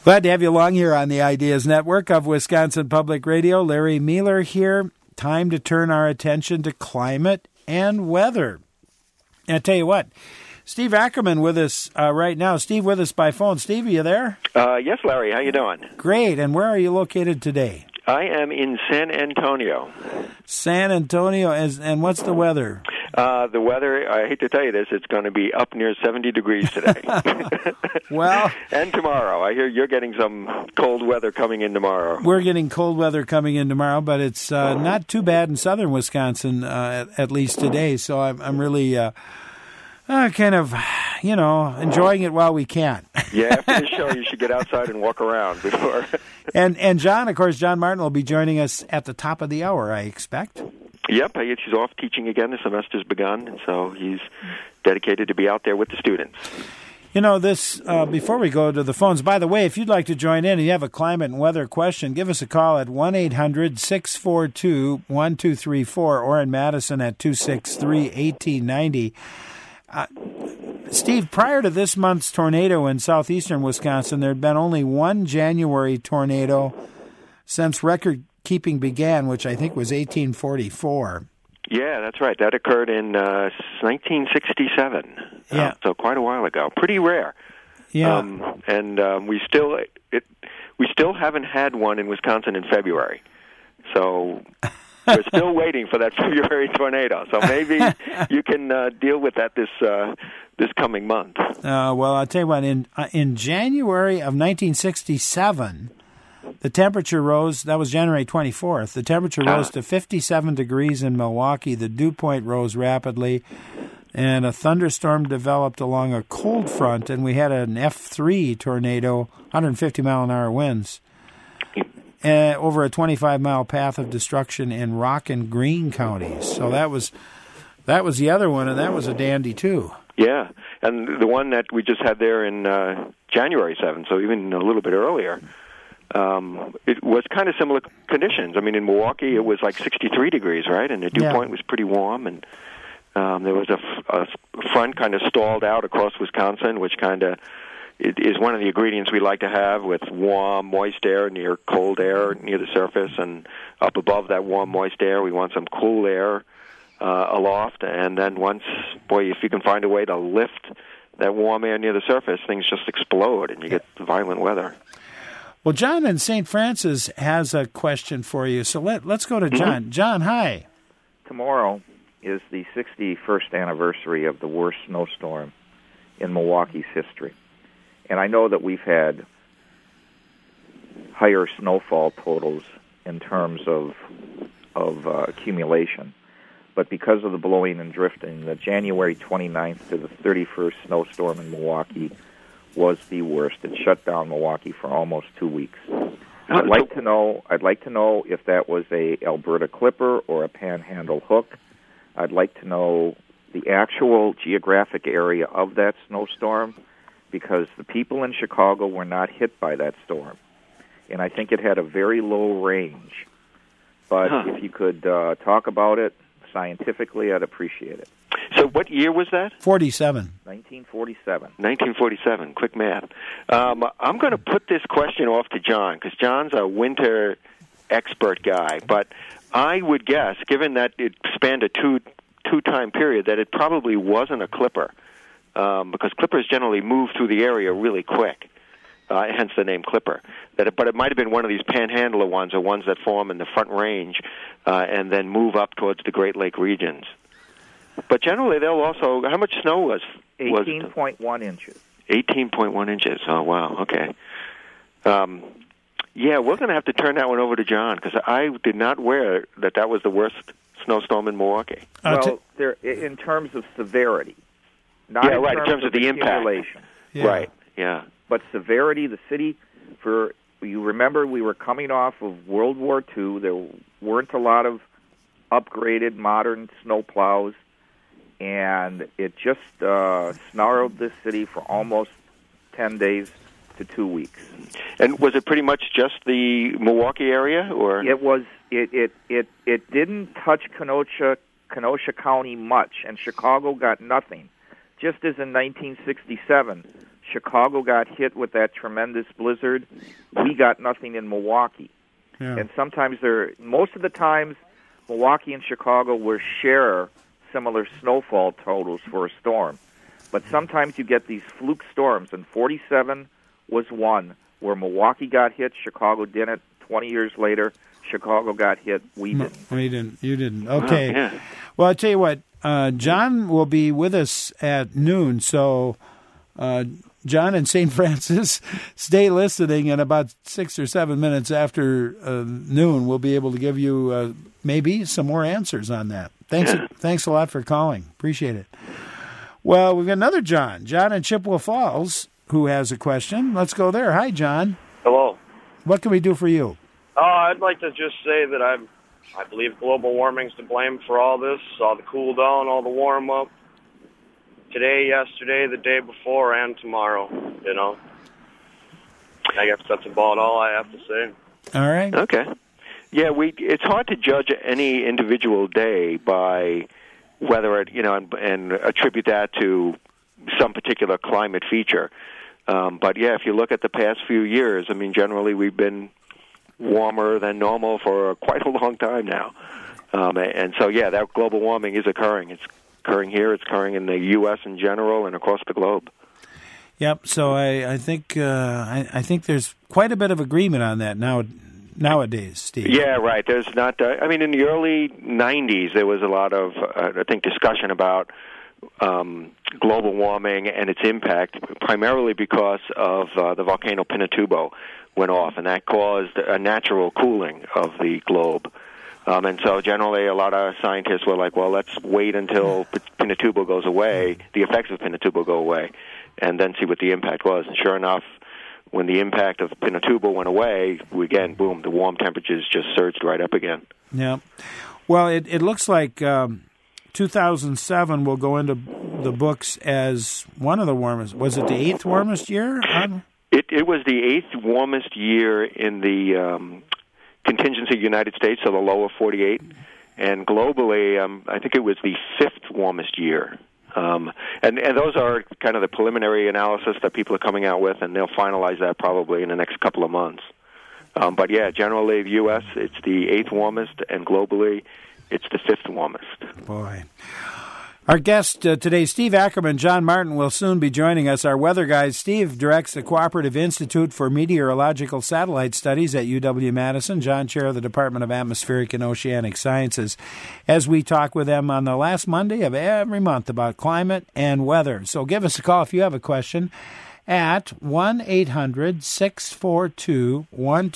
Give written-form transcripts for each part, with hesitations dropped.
Glad to have you along here on the Ideas Network of Wisconsin Public Radio. Larry Mueller here. Time to turn our attention to climate and weather. And I tell you what, Steve Ackerman with us right now. Steve with us by phone. Steve, are you there? Yes, Larry. How you doing? Great. And where are you located today? I am in San Antonio. San Antonio. And what's the weather? The weather, I hate to tell you this, it's going to be up near 70 degrees today. Well, and tomorrow. I hear you're getting some cold weather coming in tomorrow. We're getting cold weather coming in tomorrow, but it's not too bad in southern Wisconsin, at least today. So I'm really kind of, enjoying it while we can. Yeah, after the show, you should get outside and walk around before. And John, of course, John Martin will be joining us at the top of the hour, I expect. Yep, he's off teaching again. The semester's begun, and so he's dedicated to be out there with the students. This, before we go to the phones, by the way, if you'd like to join in and you have a climate and weather question, give us a call at 1-800-642-1234 or in Madison at 263-1890. Steve, prior to this month's tornado in southeastern Wisconsin, there had been only one January tornado since record-keeping began, which I think was 1844. Yeah, that's right. That occurred in 1967. Yeah. So quite a while ago. Pretty rare. Yeah. We still haven't had one in Wisconsin in February. So we're still waiting for that February tornado. So maybe you can deal with that this coming month. Well, I'll tell you what. In January of 1967, the temperature rose. That was January 24th. The temperature rose to 57 degrees in Milwaukee. The dew point rose rapidly, and a thunderstorm developed along a cold front, and we had an F3 tornado, 150 mile an hour winds, over a 25-mile path of destruction in Rock and Greene counties. So that was the other one, and that was a dandy too. Yeah, and the one that we just had there in January 7th, so even a little bit earlier, it was kind of similar conditions. I mean, in Milwaukee, it was like 63 degrees, right? And the dew point was pretty warm, and there was a front kind of stalled out across Wisconsin, which kind of is one of the ingredients we like to have, with warm, moist air near cold air near the surface, and up above that warm, moist air, we want some cool air aloft. And then if you can find a way to lift that warm air near the surface, things just explode, and you get violent weather. Well, John in St. Francis has a question for you, so let's go to John. Mm-hmm. John, hi. Tomorrow is the 61st anniversary of the worst snowstorm in Milwaukee's history. And I know that we've had higher snowfall totals in terms of accumulation. But because of the blowing and drifting, the January 29th to the 31st snowstorm in Milwaukee was the worst. It shut down Milwaukee for almost 2 weeks. I'd like to know if that was a Alberta Clipper or a Panhandle Hook. I'd like to know the actual geographic area of that snowstorm, because the people in Chicago were not hit by that storm. And I think it had a very low range. But if you could talk about it scientifically, I'd appreciate it. So what year was that? 1947. 1947. Quick math. I'm going to put this question off to John, because John's a winter expert guy. But I would guess, given that it spanned a two-time period, that it probably wasn't a Clipper, because Clippers generally move through the area really quick, hence the name Clipper. But it might have been one of these panhandler ones, or ones that form in the Front Range and then move up towards the Great Lake regions. But generally, they'll also... How much snow was 18.1 inches. 18.1 inches. Oh, wow. Okay. Yeah, we're going to have to turn that one over to John, because I did not aware that was the worst snowstorm in Milwaukee. Well, in terms of severity. Not in terms of the impact. Yeah. Right, yeah. But severity, the city, you remember we were coming off of World War II. There weren't a lot of upgraded modern snowplows, and it just snarled this city for almost 10 days to 2 weeks. And was it pretty much just the Milwaukee area, or it was? It didn't touch Kenosha County much, and Chicago got nothing. Just as in 1967, Chicago got hit with that tremendous blizzard. We got nothing in Milwaukee. Yeah. And sometimes most of the times, Milwaukee and Chicago will share similar snowfall totals for a storm. But sometimes you get these fluke storms, and 47 was one where Milwaukee got hit, Chicago didn't. 20 years later, Chicago got hit, we didn't. We didn't. You didn't. Okay. Oh, yeah. Well, I'll tell you what, John will be with us at noon, so John and St. Francis, stay listening, and about 6 or 7 minutes after noon, we'll be able to give you maybe some more answers on that. Thanks a lot for calling. Appreciate it. Well, we've got another John in Chippewa Falls, who has a question. Let's go there. Hi, John. Hello. What can we do for you? I'd like to just say that I believe global warming's to blame for all this, all the cool down, all the warm up. Today, yesterday, the day before, and tomorrow, I guess that's about all I have to say. All right. Okay. Yeah, it's hard to judge any individual day by whether it, and attribute that to some particular climate feature. But yeah, if you look at the past few years, I mean, generally we've been warmer than normal for quite a long time now. And so, yeah, that global warming is occurring. It's occurring here. It's occurring in the U.S. in general and across the globe. Yep. So I think there's quite a bit of agreement on that nowadays, Steve. Yeah, right. There's not. In the early '90s, there was a lot of discussion about global warming and its impact, primarily because of the volcano Pinatubo went off, and that caused a natural cooling of the globe. And so generally a lot of scientists were like, well, let's wait until Pinatubo goes away, the effects of Pinatubo go away, and then see what the impact was. And sure enough, when the impact of Pinatubo went away, again, boom, the warm temperatures just surged right up again. Yeah. Well, it looks like 2007 will go into the books as one of the warmest. Was it the 8th warmest year? It was the 8th warmest year in the contingency United States, so the lower 48. And globally, I think it was the 5th warmest year. And those are kind of the preliminary analysis that people are coming out with, and they'll finalize that probably in the next couple of months. But yeah, generally the U.S., it's the 8th warmest, and globally, it's the 5th warmest. Boy. Our guest today, Steve Ackerman. John Martin will soon be joining us. Our weather guy, Steve, directs the Cooperative Institute for Meteorological Satellite Studies at UW-Madison. John, chair of the Department of Atmospheric and Oceanic Sciences, as we talk with them on the last Monday of every month about climate and weather. So give us a call if you have a question at 1-800-642-1234,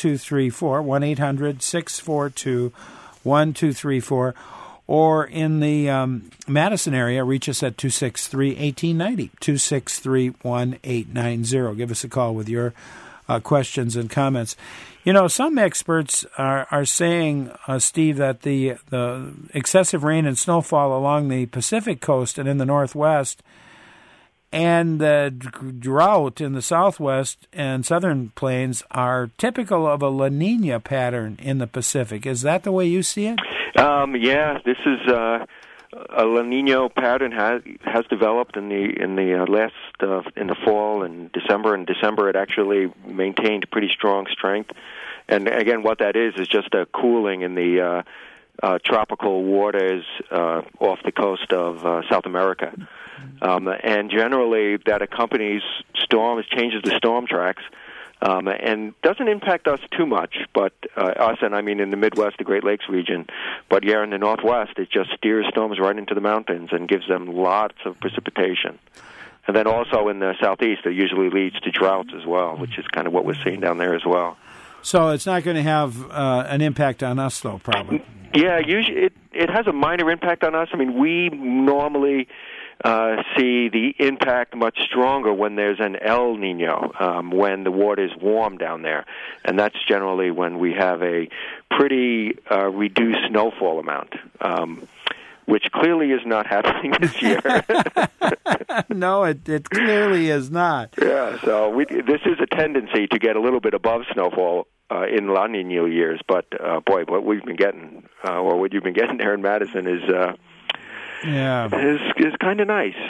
1-800-642-1234. Or in the Madison area, reach us at 263-1890, 263-1890. Give us a call with your questions and comments. Some experts are saying, Steve, that the excessive rain and snowfall along the Pacific coast and in the Northwest and the drought in the Southwest and Southern Plains are typical of a La Nina pattern in the Pacific. Is that the way you see it? Yeah, this is a La Nina pattern has developed in the fall and December. In December, it actually maintained pretty strong strength. And again, what that is just a cooling in the tropical waters off the coast of South America. And generally, that accompanies storms, changes the storm tracks. And doesn't impact us too much, but us, and I mean in the Midwest, the Great Lakes region, but yeah, in the Northwest, it just steers storms right into the mountains and gives them lots of precipitation. And then also in the Southeast, it usually leads to droughts as well, which is kind of what we're seeing down there as well. So it's not going to have an impact on us, though, probably. Yeah, usually it has a minor impact on us. I mean, we normally see the impact much stronger when there's an El Nino, when the water is warm down there. And that's generally when we have a pretty reduced snowfall amount, which clearly is not happening this year. No, it clearly is not. Yeah, so this is a tendency to get a little bit above snowfall in La Nina years. But, boy, what we've been getting, or what you've been getting there in Madison is... is kind of nice.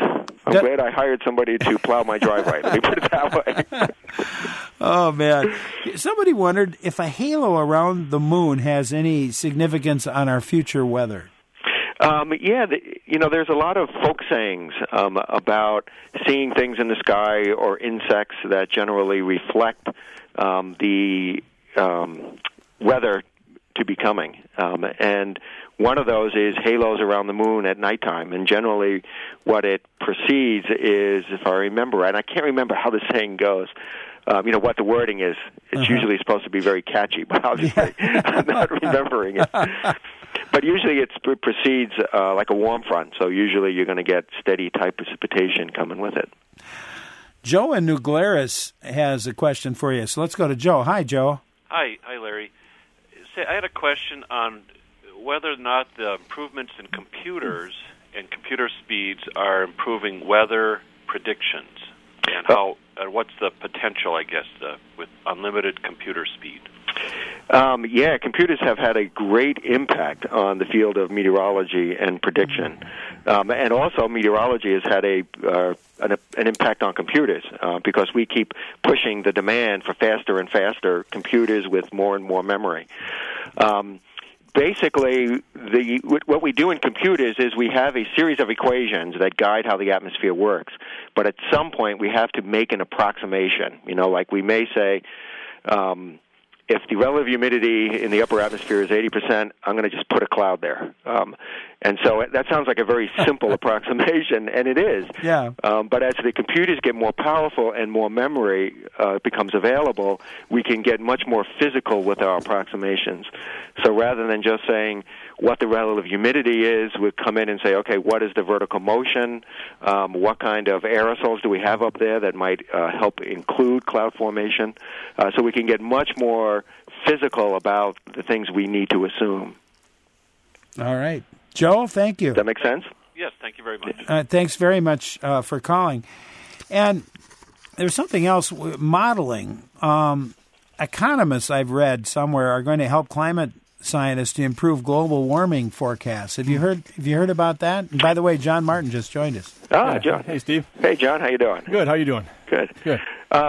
I'm glad I hired somebody to plow my driveway. Let me put it that way. Oh, man. Somebody wondered if a halo around the moon has any significance on our future weather. There's a lot of folk sayings about seeing things in the sky or insects that generally reflect the weather to be coming. And one of those is halos around the moon at nighttime. And generally what it precedes is, if I remember right, and I can't remember how the saying goes, what the wording is. It's usually supposed to be very catchy, but obviously I'm not remembering it. But usually it precedes like a warm front, so usually you're going to get steady type precipitation coming with it. Joe in New Glarus has a question for you, so let's go to Joe. Hi, Joe. Hi, Larry. I had a question on whether or not the improvements in computers and computer speeds are improving weather predictions, and what's the potential, I guess, with unlimited computer speed? Computers have had a great impact on the field of meteorology and prediction, and also meteorology has had an impact on computers because we keep pushing the demand for faster and faster computers with more and more memory. Basically, what we do in computers is we have a series of equations that guide how the atmosphere works, but at some point we have to make an approximation. Like we may say, if the relative humidity in the upper atmosphere is 80%, I'm going to just put a cloud there. And so that sounds like a very simple approximation, and it is. Yeah. But as the computers get more powerful and more memory becomes available, we can get much more physical with our approximations. So rather than just saying what the relative humidity is, we come in and say, okay, what is the vertical motion? What kind of aerosols do we have up there that might help include cloud formation? So we can get much more physical about the things we need to assume. All right. Joe, thank you. Does that make sense? Yes, thank you very much. Thanks very much for calling. And there's something else, modeling. Economists, I've read somewhere, are going to help climate scientists to improve global warming forecasts. Have you heard about that? And by the way, John Martin just joined us. John. Hey, Steve. Hey, John. How you doing? Good. How you doing? Good. Good.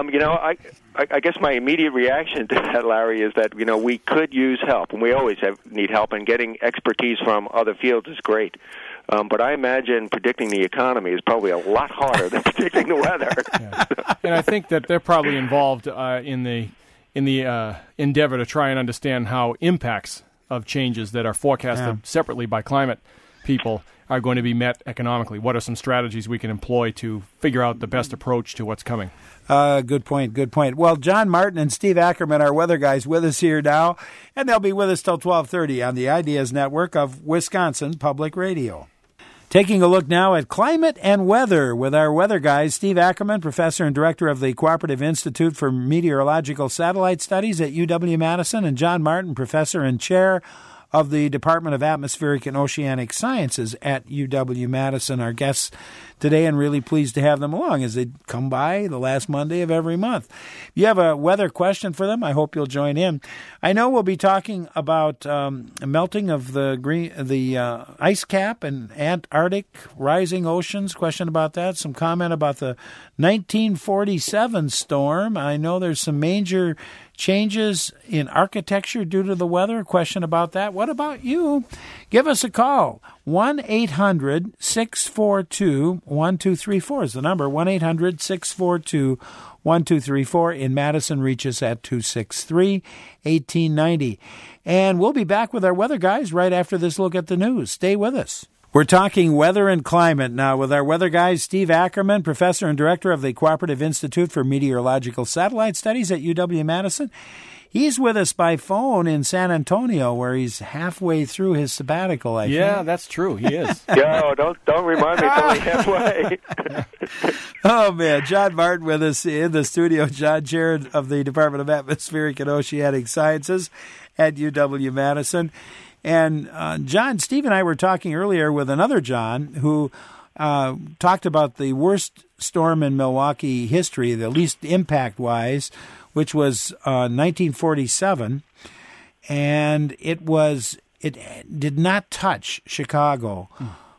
I guess my immediate reaction to that, Larry, is that we could use help, and we always need help, and getting expertise from other fields is great. But I imagine predicting the economy is probably a lot harder than predicting the weather. Yeah. And I think that they're probably involved in the endeavor to try and understand how impacts of changes that are forecasted separately by climate people are going to be met economically. What are some strategies we can employ to figure out the best approach to what's coming? Good point. Well, John Martin and Steve Ackerman are weather guys with us here now, and they'll be with us till 12:30 on the Ideas Network of Wisconsin Public Radio. Taking a look now at climate and weather with our weather guys, Steve Ackerman, professor and director of the Cooperative Institute for Meteorological Satellite Studies at UW-Madison, and John Martin, professor and chair of the Department of Atmospheric and Oceanic Sciences at UW-Madison, our guests today, and really pleased to have them along as they come by the last Monday of every month. If you have a weather question for them, I hope you'll join in. I know we'll be talking about melting of the ice cap in Antarctic, rising oceans, question about that, some comment about the 1947 storm. I know there's some major changes in architecture due to the weather, question about that. What about you? Give us a call. 1-800-642-1234 is the number. 1-800-642-1234. In Madison, reach us at 263-1890. And we'll be back with our weather guys right after this look at the news. Stay with us. We're talking weather and climate now with our weather guys, Steve Ackerman, professor and director of the Cooperative Institute for Meteorological Satellite Studies at UW-Madison. He's with us by phone in San Antonio, where he's halfway through his sabbatical, I think. Yeah, that's true. He is. Yo, don't remind me, it's only halfway. Oh, man. John Martin with us in the studio. John, chair of the Department of Atmospheric and Oceanic Sciences at UW-Madison. And John, Steve and I were talking earlier with another John who talked about the worst storm in Milwaukee history, the least impact-wise, which was 1947, and it did not touch Chicago,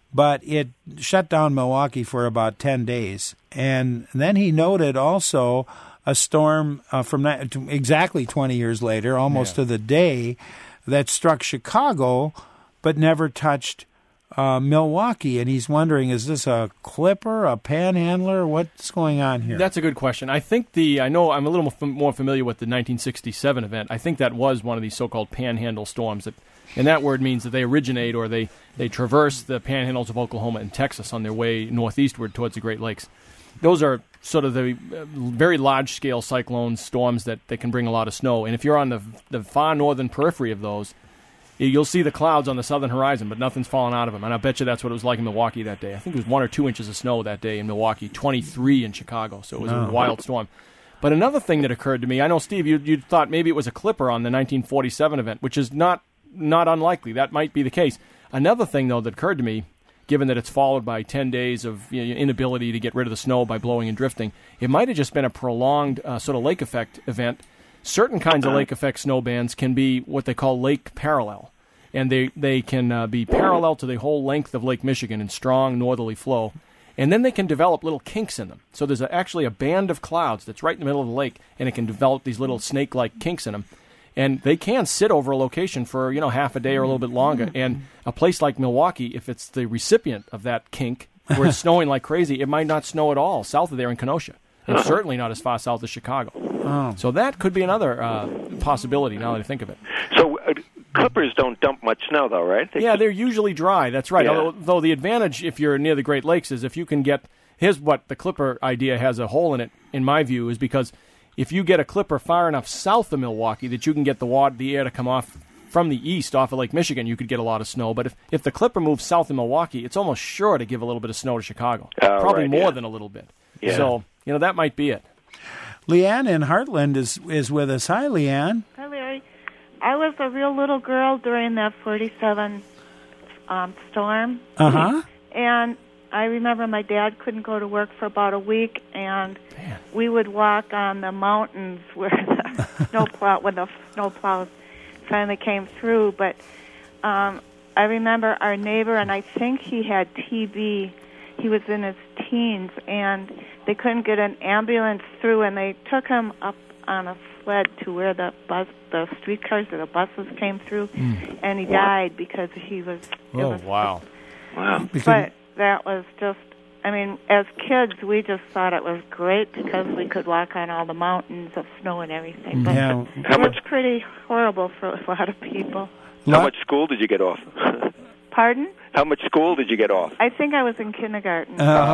but it shut down Milwaukee for about 10 days. And then he noted also a storm from exactly 20 years later, almost to the day, that struck Chicago but never touched Milwaukee. And he's wondering, is this a clipper, a panhandler? What's going on here? That's a good question. I think I know I'm a little more familiar with the 1967 event. I think that was one of these so-called panhandle storms. And that word means that they originate or they traverse the panhandles of Oklahoma and Texas on their way northeastward towards the Great Lakes. Those are sort of the very large-scale cyclones, storms that can bring a lot of snow. And if you're on the far northern periphery of those, you'll see the clouds on the southern horizon, but nothing's falling out of them. And I bet you that's what it was like in Milwaukee that day. I think it was 1 or 2 inches of snow that day in Milwaukee, 23 in Chicago. So it was a wild storm. But another thing that occurred to me, I know, Steve, you thought maybe it was a clipper on the 1947 event, which is not unlikely. That might be the case. Another thing, though, that occurred to me, given that it's followed by 10 days of inability to get rid of the snow by blowing and drifting, it might have just been a prolonged sort of lake effect event. Certain kinds of lake effect snow bands can be what they call lake parallel, and they can be parallel to the whole length of Lake Michigan in strong northerly flow, and then they can develop little kinks in them. So there's actually a band of clouds that's right in the middle of the lake, and it can develop these little snake-like kinks in them. And they can sit over a location for, half a day or a little bit longer. And a place like Milwaukee, if it's the recipient of that kink, where it's snowing like crazy, it might not snow at all south of there in Kenosha. And certainly not as far south as Chicago. Oh. So that could be another possibility now that I think of it. So clippers don't dump much snow, though, right? They're usually dry. That's right. Yeah. Although the advantage, if you're near the Great Lakes, is if you can get... Here's what the clipper idea has a hole in it, in my view, is because... if you get a clipper far enough south of Milwaukee that you can get the air to come off from the east off of Lake Michigan, you could get a lot of snow. But if the clipper moves south of Milwaukee, it's almost sure to give a little bit of snow to Chicago. Probably more than a little bit. Yeah. So, that might be it. Leanne in Heartland is with us. Hi, Leanne. Hi, Larry. I was a real little girl during that 47 storm. Uh-huh. And I remember my dad couldn't go to work for about a week, and we would walk on the mountains where the snowplows finally came through. But I remember our neighbor, and I think he had TB. He was in his teens, and they couldn't get an ambulance through, and they took him up on a sled to where the streetcars or the buses came through, and he died because he was... Wow. But that was just, as kids, we just thought it was great because we could walk on all the mountains of snow and everything. But it was pretty horrible for a lot of people. How much school did you get off? Pardon? How much school did you get off? I think I was in kindergarten.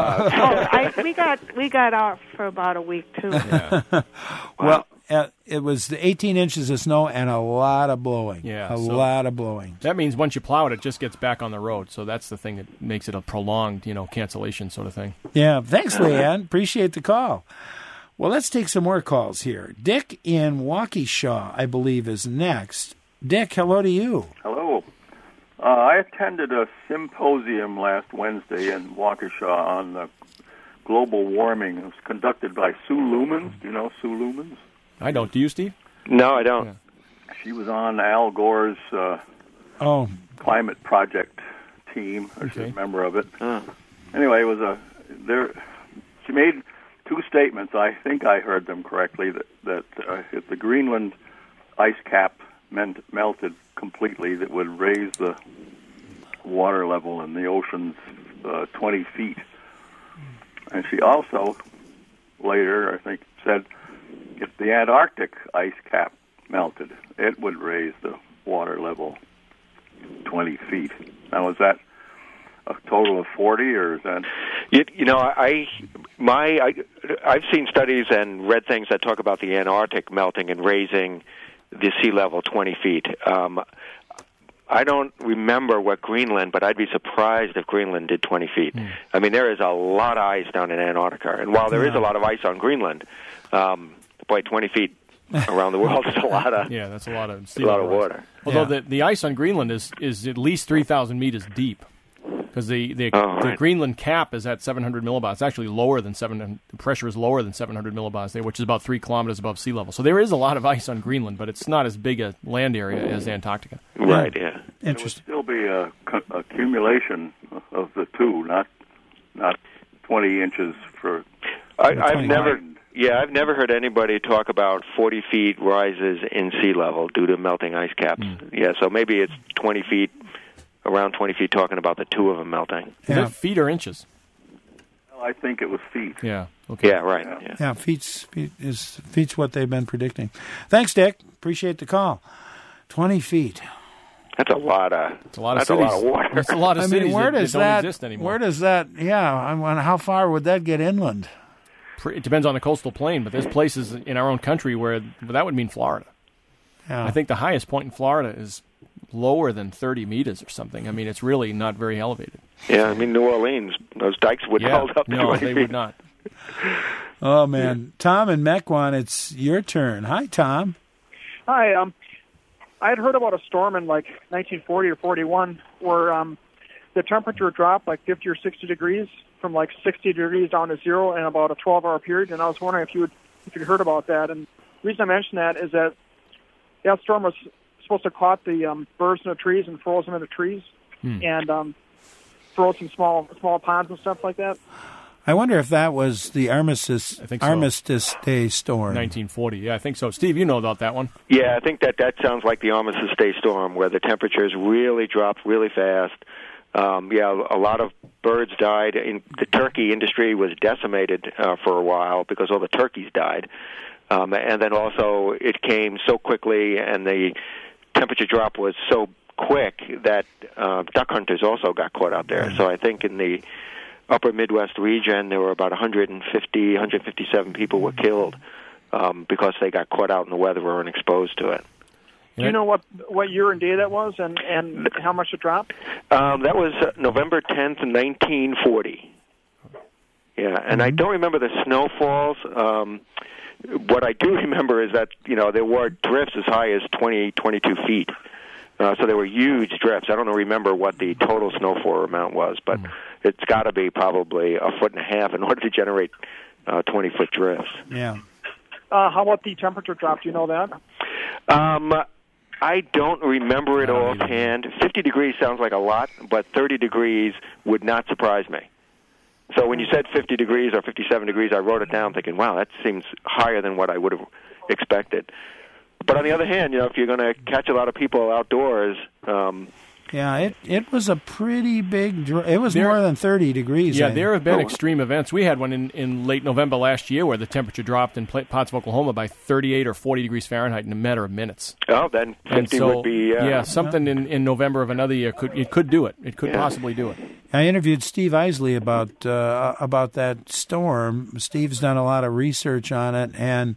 We got off for about a week, too. Yeah. Well, it was 18 inches of snow and a lot of blowing. Yeah, a lot of blowing. That means once you plow it, it just gets back on the road. So that's the thing that makes it a prolonged, cancellation sort of thing. Yeah, thanks, Leanne. Appreciate the call. Well, let's take some more calls here. Dick in Waukesha, I believe, is next. Dick, hello to you. Hello. I attended a symposium last Wednesday in Waukesha on global warming. It was conducted by Sue Lumens. Do you know Sue Lumens? I don't. Do you, Steve? No, I don't. Yeah. She was on Al Gore's climate project team. She's a member of it. Anyway, it was she made two statements. I think I heard them correctly. That if the Greenland ice cap melted completely, that would raise the water level in the oceans 20 feet. And she also later, I think, said if the Antarctic ice cap melted, it would raise the water level 20 feet. Now, is that a total of 40, or is that... I've seen studies and read things that talk about the Antarctic melting and raising the sea level 20 feet. I don't remember what Greenland, but I'd be surprised if Greenland did 20 feet. There is a lot of ice down in Antarctica, and while there is a lot of ice on Greenland, 20 feet around the world is a lot of that's a lot of water. Although the ice on Greenland is at least 3,000 meters deep, because the Greenland cap is at 700 millibars. It's actually lower than 700. The pressure is lower than 700 millibars there, which is about 3 kilometers above sea level. So there is a lot of ice on Greenland, but it's not as big a land area as Antarctica. Right. Yeah. Interesting. It would still be a accumulation of the two, not 20 inches for. I've never heard anybody talk about 40 feet rises in sea level due to melting ice caps. Yeah, so maybe it's 20 feet, around 20 feet, talking about the two of them melting. Is it feet or inches? Well, I think it was feet. Yeah. Okay. Yeah, right. Yeah, feet's what they've been predicting. Thanks, Dick. Appreciate the call. 20 feet. That's a lot of. It's a lot of that's cities. a lot of water. It's a lot of cities where that does don't that exist anymore. Where does that? Yeah, how far would that get inland? It depends on the coastal plain, but there's places in our own country where that would mean Florida. Yeah. I think the highest point in Florida is lower than 30 meters or something. I mean, it's really not very elevated. Yeah, I mean, New Orleans, those dikes wouldn't hold up. No, they would not. Oh, man. Tom and Mequon, it's your turn. Hi, Tom. Hi. I had heard about a storm in like 1940 or 41 where the temperature dropped like 50 or 60 degrees from like 60 degrees down to zero in about a 12-hour period. And I was wondering if you'd heard about that. And the reason I mention that is that storm was supposed to caught the birds in the trees and froze them in the trees and froze some small ponds and stuff like that. I wonder if that was the Armistice Day storm. 1940, yeah, I think so. Steve, you know about that one. Yeah, I think that sounds like the Armistice Day storm, where the temperatures really dropped really fast. A lot of birds died. The turkey industry was decimated for a while because all the turkeys died. And then also it came so quickly, and the temperature drop was so quick that duck hunters also got caught out there. So I think in the upper Midwest region, there were about 157 people were killed because they got caught out in the weather or exposed to it. Do you know what year and day that was and how much it dropped? That was November 10th, 1940. Yeah, and I don't remember the snowfalls. What I do remember is that, there were drifts as high as 22 feet. So there were huge drifts. I don't remember what the total snowfall amount was, but it's got to be probably 1.5 feet in order to generate 20-foot drifts. Yeah. How about the temperature drop? Do you know that? I don't remember it offhand. 50 degrees sounds like a lot, but 30 degrees would not surprise me. So when you said 50 degrees or 57 degrees, I wrote it down thinking, wow, that seems higher than what I would have expected. But on the other hand, if you're going to catch a lot of people outdoors... it was a pretty big... It was more than 30 degrees. Yeah, there have been extreme events. We had one in late November last year where the temperature dropped in parts of Oklahoma by 38 or 40 degrees Fahrenheit in a matter of minutes. Oh, then 50 would be... something in November of another year could do it. It could possibly do it. I interviewed Steve Isley about that storm. Steve's done a lot of research on it, and...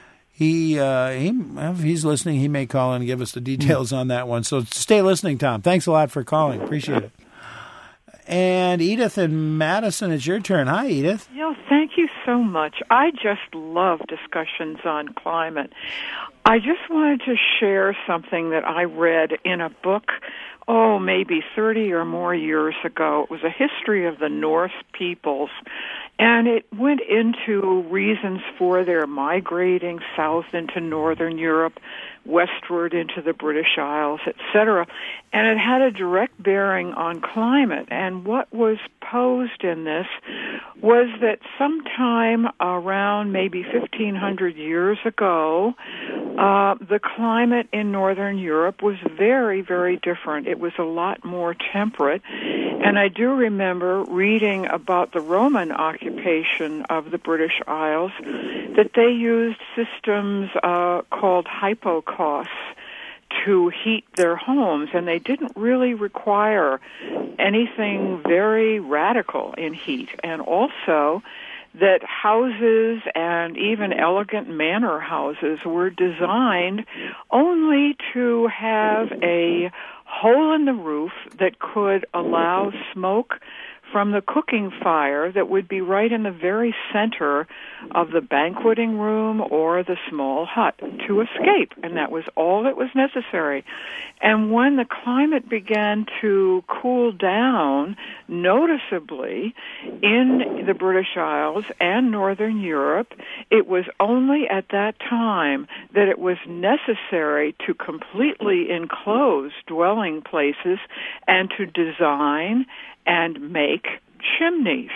if he's listening, he may call and give us the details on that one. So stay listening, Tom. Thanks a lot for calling. Appreciate it. And Edith in Madison, it's your turn. Hi, Edith. Yeah, thank you so much. I just love discussions on climate. I just wanted to share something that I read in a book, maybe 30 or more years ago. It was a history of the Norse peoples. And it went into reasons for their migrating south into northern Europe, westward into the British Isles, etc. And it had a direct bearing on climate. And what was posed in this was that sometime around maybe 1,500 years ago, the climate in northern Europe was very, very different. It was a lot more temperate. And I do remember reading about the Roman occupation of the British Isles, that they used systems called hypocausts to heat their homes, and they didn't really require anything very radical in heat. And also that houses and even elegant manor houses were designed only to have a hole in the roof that could allow smoke from the cooking fire that would be right in the very center of the banqueting room or the small hut to escape, and that was all that was necessary. And when the climate began to cool down noticeably in the British Isles and Northern Europe, it was only at that time that it was necessary to completely enclose dwelling places and to design and make chimneys.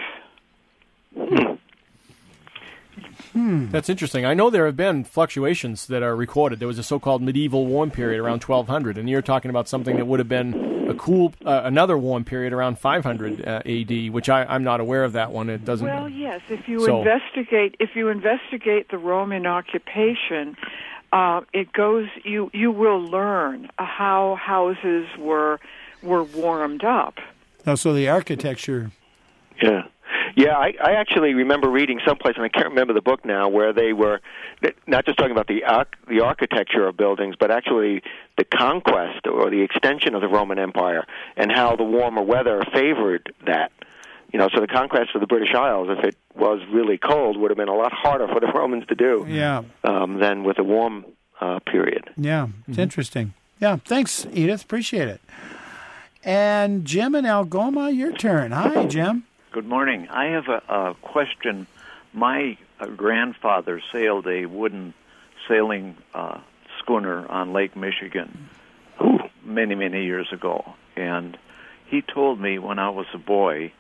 That's interesting. I know there have been fluctuations that are recorded. There was a so-called medieval warm period around 1200, and you're talking about something that would have been a cool, another warm period around 500 AD, which I'm not aware of that one. It doesn't. Well, yes. If you investigate the Roman occupation, it goes. You will learn how houses were warmed up. Oh, so the architecture. Yeah. Yeah, I actually remember reading someplace, and I can't remember the book now, where they were not just talking about the architecture of buildings, but actually the conquest or the extension of the Roman Empire and how the warmer weather favored that. You know, so the conquest of the British Isles, if it was really cold, would have been a lot harder for the Romans to do than with a warm period. Yeah, it's interesting. Yeah, thanks, Edith. Appreciate it. And Jim in Algoma, your turn. Hi, Jim. Good morning. I have a question. My grandfather sailed a wooden sailing schooner on Lake Michigan many, many years ago. And he told me when I was a boy,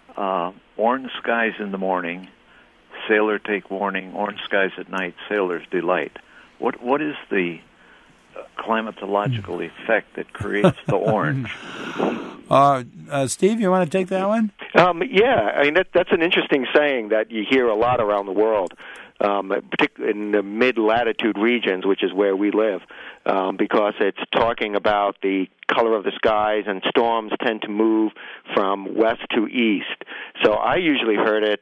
orange skies in the morning, sailor take warning, orange skies at night, sailor's delight. What is the climatological effect that creates the orange? Steve, you want to take that one? Yeah, I mean that's an interesting saying that you hear a lot around the world, particularly in the mid-latitude regions, which is where we live, because it's talking about the color of the skies, and storms tend to move from west to east. So I usually heard it,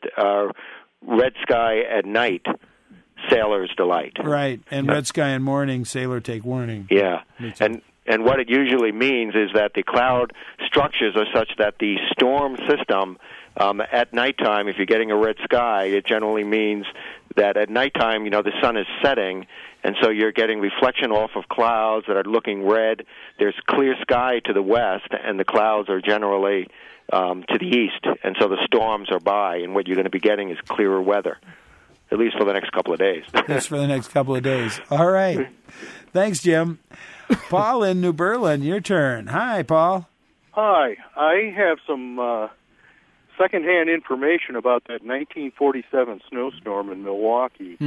red sky at night, sailor's delight. Right, and red sky in morning, sailor take warning. Yeah, and what it usually means is that the cloud structures are such that the storm system at nighttime, if you're getting a red sky, it generally means that at nighttime, the sun is setting, and so you're getting reflection off of clouds that are looking red. There's clear sky to the west, and the clouds are generally to the east, and so the storms are by, and what you're going to be getting is clearer weather, at least for the next couple of days. That's for the next couple of days. All right. Thanks, Jim. Paul in New Berlin, your turn. Hi, Paul. Hi. I have some secondhand information about that 1947 snowstorm in Milwaukee.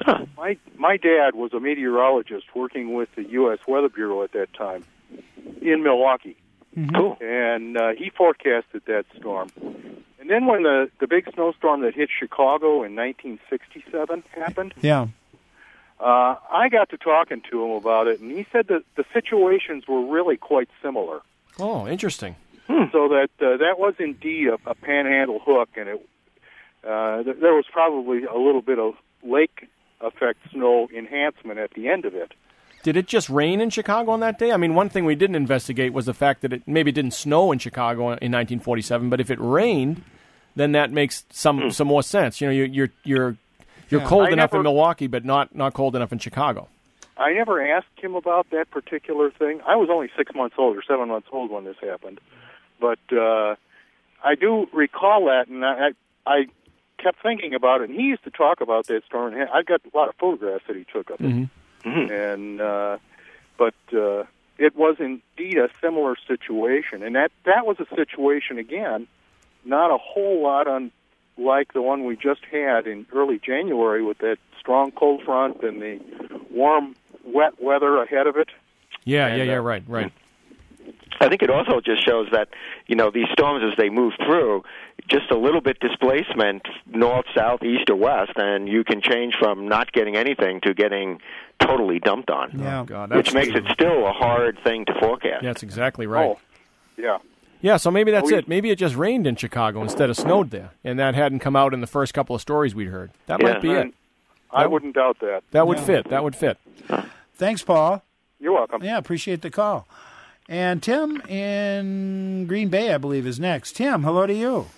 My dad was a meteorologist working with the U.S. Weather Bureau at that time in Milwaukee. Cool. And he forecasted that storm. And then when the big snowstorm that hit Chicago in 1967 happened, I got to talking to him about it, and he said that the situations were really quite similar. Oh, interesting. So that was indeed a panhandle hook, and there was probably a little bit of lake effect snow enhancement at the end of it. Did it just rain in Chicago on that day? I mean, one thing we didn't investigate was the fact that it maybe didn't snow in Chicago in 1947, but if it rained, then that makes some more sense. You're cold enough in Milwaukee, but not cold enough in Chicago. I never asked him about that particular thing. I was only 6 months old or 7 months old when this happened. But I do recall that, and I kept thinking about it. And he used to talk about that storm. I got a lot of photographs that he took of it. And but it was indeed a similar situation. And that was a situation, again, not a whole lot like the one we just had in early January with that strong cold front and the warm, wet weather ahead of it. Right. I think it also just shows that, these storms, as they move through, just a little bit displacement, north, south, east, or west, and you can change from not getting anything to getting totally dumped on. Yeah. Oh, God, which makes it still a hard thing to forecast. Yeah, that's exactly right. Oh, yeah. Yeah, so maybe that's it. Maybe it just rained in Chicago instead of snowed there, and that hadn't come out in the first couple of stories we'd heard. That might be it. I wouldn't doubt that. That would fit. That would fit. Thanks, Paul. You're welcome. Yeah, appreciate the call. And Tim in Green Bay, I believe, is next. Tim, hello to you.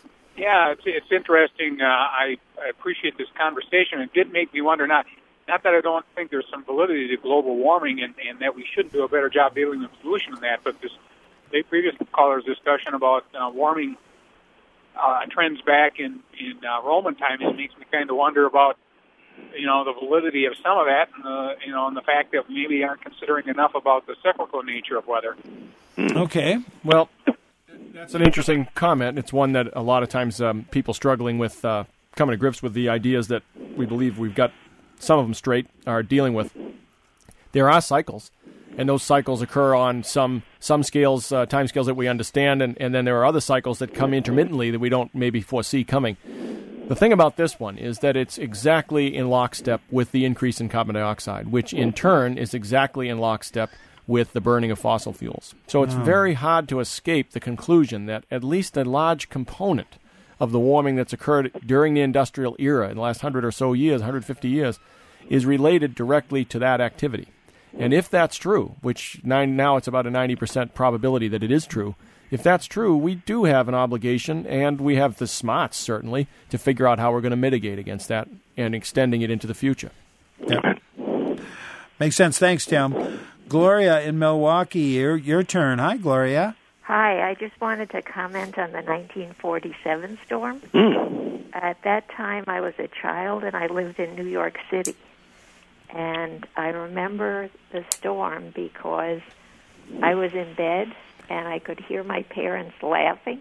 Yeah, it's interesting. I appreciate this conversation. It did make me wonder, not that I don't think there's some validity to global warming and that we should do a better job dealing with the solution of that, but the previous caller's discussion about warming trends back in Roman times makes me kind of wonder about the validity of some of that, and the fact that maybe aren't considering enough about the cyclical nature of weather. Okay. Well, that's an interesting comment. It's one that a lot of times people struggling with coming to grips with the ideas that we believe we've got some of them straight are dealing with. There are cycles, and those cycles occur on some scales, time scales that we understand, and then there are other cycles that come intermittently that we don't maybe foresee coming. The thing about this one is that it's exactly in lockstep with the increase in carbon dioxide, which in turn is exactly in lockstep with the burning of fossil fuels. So it's very hard to escape the conclusion that at least a large component of the warming that's occurred during the industrial era in the last 100 or so years, 150 years, is related directly to that activity. And if that's true, which now it's about a 90% probability that it is true, if that's true, we do have an obligation, and we have the smarts, certainly, to figure out how we're going to mitigate against that and extending it into the future. Yep. Makes sense. Thanks, Tim. Gloria in Milwaukee, your turn. Hi, Gloria. Hi, I just wanted to comment on the 1947 storm. At that time, I was a child, and I lived in New York City. And I remember the storm because I was in bed, and I could hear my parents laughing.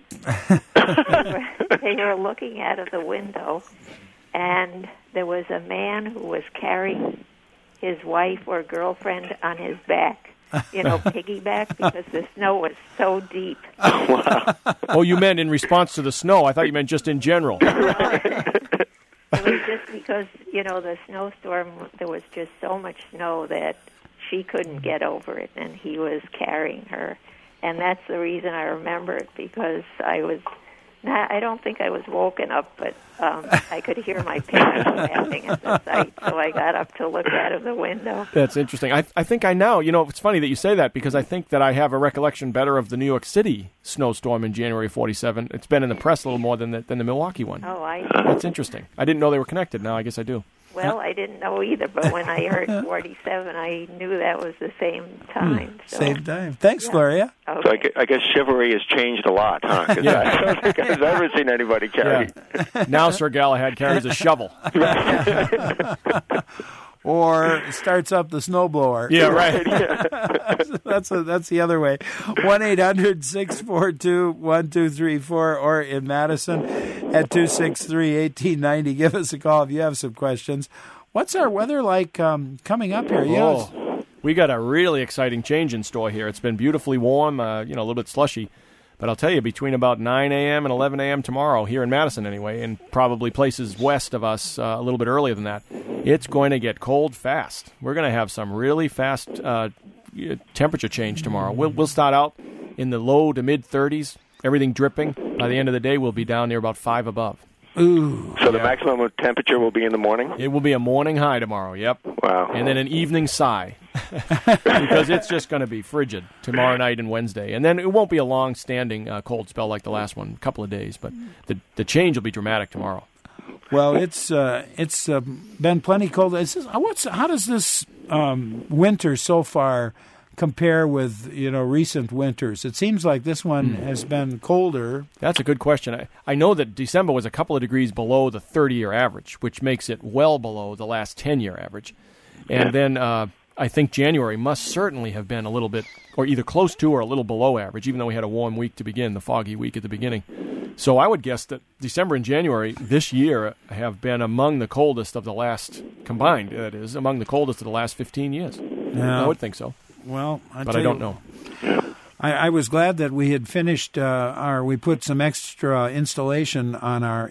They were looking out of the window, and there was a man who was carrying his wife or girlfriend on his back, piggyback, because the snow was so deep. Oh, you meant in response to the snow. I thought you meant just in general. It was just because, the snowstorm, there was just so much snow that she couldn't get over it, and he was carrying her. And that's the reason I remember it, because I don't think I was woken up, but I could hear my parents laughing at the sight, so I got up to look out of the window. That's interesting. I think I know. It's funny that you say that, because I think that I have a recollection better of the New York City snowstorm in January 47. It's been in the press a little more than the Milwaukee one. Oh, I see. That's interesting. I didn't know they were connected. Now I guess I do. Well, I didn't know either, but when I heard 47, I knew that was the same time. So. Same time. Thanks, Gloria. Okay. So I guess chivalry has changed a lot, huh? Because I don't think I've ever seen anybody carry. Yeah. Now Sir Galahad carries a shovel. Or starts up the snowblower. Yeah, right. That's the other way. 1-800-642-1234, or in Madison at 263-1890. Give us a call if you have some questions. What's our weather like coming up here? Yes. We got a really exciting change in store here. It's been beautifully warm, a little bit slushy. But I'll tell you, between about 9 a.m. and 11 a.m. tomorrow, here in Madison anyway, and probably places west of us a little bit earlier than that, it's going to get cold fast. We're going to have some really fast temperature change tomorrow. We'll start out in the low to mid-30s, everything dripping. By the end of the day, we'll be down near about 5 above. Ooh. So the maximum temperature will be in the morning? It will be a morning high tomorrow, yep. Wow. And then an evening sigh, because it's just going to be frigid tomorrow night and Wednesday. And then it won't be a long-standing cold spell like the last one, a couple of days, but the change will be dramatic tomorrow. Well, it's been plenty cold. How does this winter so far compare with recent winters? It seems like this one has been colder. That's a good question. I know that December was a couple of degrees below the 30-year average, which makes it well below the last 10-year average. And then I think January must certainly have been a little bit, or either close to or a little below average, even though we had a warm week to begin, the foggy week at the beginning. So I would guess that December and January this year have been among the coldest of the last, combined, that is, among the coldest of the last 15 years. Yeah. I would think so. Well, but I don't know. I was glad that we had finished we put some extra insulation on our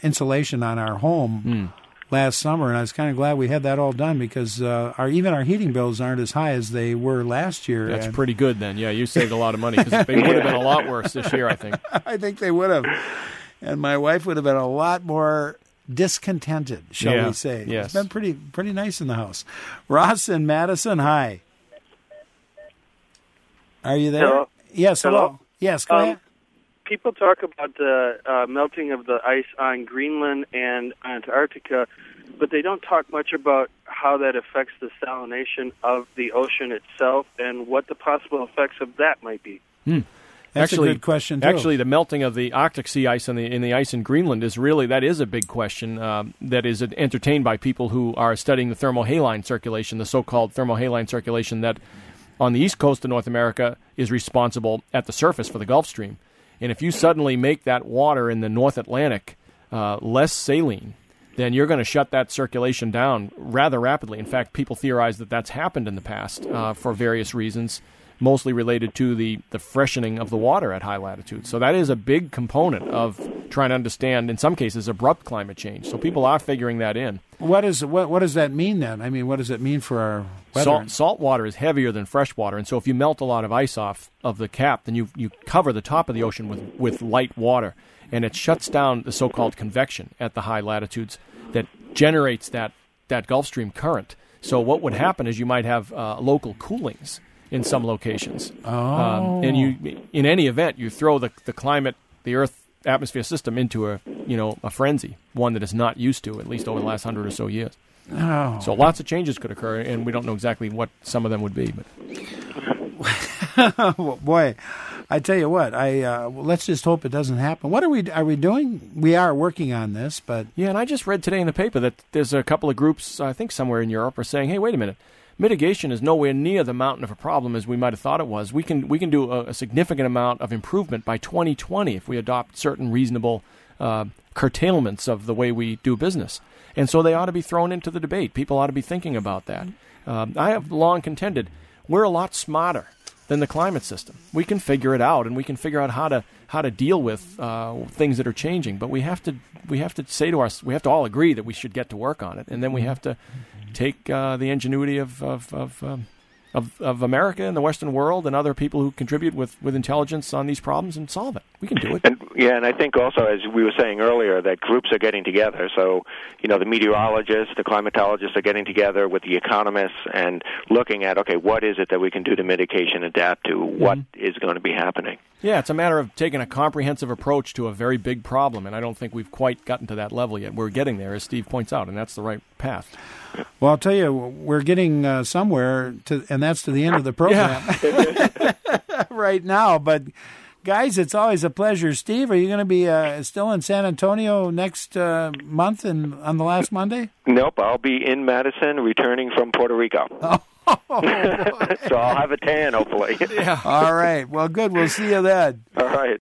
home last summer, and I was kind of glad we had that all done, because even our heating bills aren't as high as they were last year. That's pretty good then. Yeah, you saved a lot of money, because they would have been a lot worse this year, I think. I think they would have. And my wife would have been a lot more discontented, shall we say. Yes. It's been pretty nice in the house. Ross in Madison, hi. Are you there? Hello. Yes, hello. Yes, go ahead. people talk about the melting of the ice on Greenland and Antarctica, but they don't talk much about how that affects the salination of the ocean itself and what the possible effects of that might be. That's a good question, too. Actually, the melting of the Arctic sea ice and the ice in Greenland is a big question that is entertained by people who are studying the thermohaline circulation, the so-called thermohaline circulation that on the east coast of North America is responsible at the surface for the Gulf Stream. And if you suddenly make that water in the North Atlantic less saline, then you're going to shut that circulation down rather rapidly. In fact, people theorize that that's happened in the past for various reasons, mostly related to the freshening of the water at high latitudes. So that is a big component of trying to understand, in some cases, abrupt climate change. So people are figuring that in. What does that mean then? I mean, what does it mean for our weather? Salt water is heavier than fresh water, and so if you melt a lot of ice off of the cap, then you cover the top of the ocean with light water, and it shuts down the so-called convection at the high latitudes that generates that Gulf Stream current. So what would happen is you might have local coolings in some locations. And you, in any event, you throw the climate, the Earth atmosphere system into a frenzy, one that is not used to, at least over the last 100 or so years. So lots of changes could occur, and we don't know exactly what some of them would be. But boy, I tell you what, let's just hope it doesn't happen. What are we doing? We are working on this, but yeah. And I just read today in the paper that there's a couple of groups, I think somewhere in Europe, are saying, "Hey, wait a minute. Mitigation is nowhere near the mountain of a problem as we might have thought it was. We can do a significant amount of improvement by 2020 if we adopt certain reasonable curtailments of the way we do business." And so they ought to be thrown into the debate. People ought to be thinking about that. I have long contended we're a lot smarter than the climate system. We can figure it out, and we can figure out how to deal with things that are changing. But we have to say to us, we have to all agree that we should get to work on it, and then we have to take the ingenuity of America and the Western world and other people who contribute with intelligence on these problems and solve it. We can do it. And I think also, as we were saying earlier, that groups are getting together. So, the meteorologists, the climatologists are getting together with the economists and looking at, okay, what is it that we can do to mitigation, adapt to what is going to be happening. Yeah, it's a matter of taking a comprehensive approach to a very big problem, and I don't think we've quite gotten to that level yet. We're getting there, as Steve points out, and that's the right path. Well, I'll tell you, we're getting somewhere, and that's to the end of the program right now. But, guys, it's always a pleasure. Steve, are you going to be still in San Antonio next month on the last Monday? Nope, I'll be in Madison, returning from Puerto Rico. So I'll have a tan, hopefully. All right. Well, good. We'll see you then. All right.